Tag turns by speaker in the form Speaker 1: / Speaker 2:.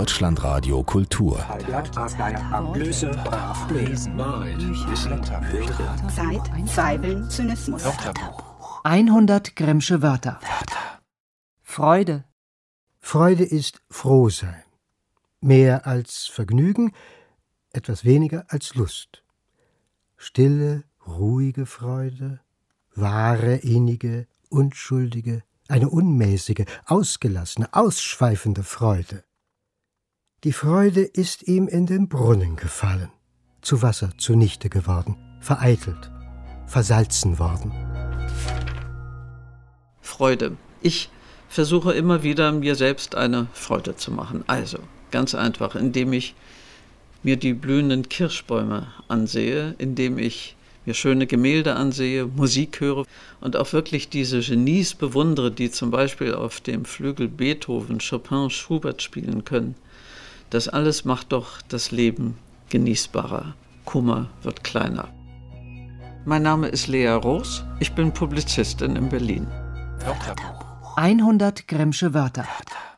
Speaker 1: Deutschlandradio Kultur.
Speaker 2: Zeit, Zweifel, Zynismus.
Speaker 3: 100 Grimmsche Wörter. Freude.
Speaker 4: Freude ist Frohsein. Mehr als Vergnügen, etwas weniger als Lust. Stille, ruhige Freude, wahre, innige, unschuldige, eine unmäßige, ausgelassene, ausschweifende Freude. Die Freude ist ihm in den Brunnen gefallen, zu Wasser zunichte geworden, vereitelt, versalzen worden.
Speaker 5: Freude. Ich versuche immer wieder, mir selbst eine Freude zu machen. Also, ganz einfach, indem ich mir die blühenden Kirschbäume ansehe, indem ich mir schöne Gemälde ansehe, Musik höre und auch wirklich diese Genies bewundere, die zum Beispiel auf dem Flügel Beethoven, Chopin, Schubert spielen können. Das alles macht doch das Leben genießbarer. Kummer wird kleiner. Mein Name ist Lea Roos, ich bin Publizistin in Berlin.
Speaker 3: 100 Grimmsche Wörter.